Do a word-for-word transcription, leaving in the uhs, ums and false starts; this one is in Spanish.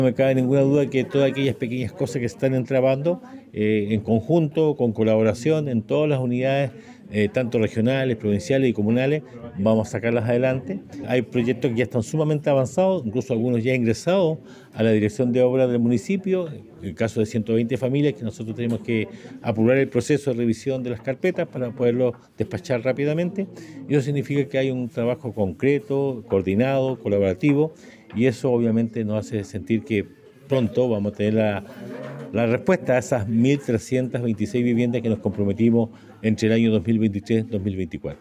No me cabe ninguna duda que todas aquellas pequeñas cosas que se están entrabando eh, en conjunto, con colaboración en todas las unidades, eh, tanto regionales, provinciales y comunales, vamos a sacarlas adelante. Hay proyectos que ya están sumamente avanzados, incluso algunos ya ingresados a la dirección de obras del municipio, el caso de ciento veinte familias, que nosotros tenemos que apurar el proceso de revisión de las carpetas para poderlo despachar rápidamente. Y eso significa que hay un trabajo concreto, coordinado, colaborativo, y eso obviamente nos hace sentir que pronto vamos a tener la, la respuesta a esas mil trescientas veintiséis viviendas que nos comprometimos entre el año dos mil veintitrés y dos mil veinticuatro.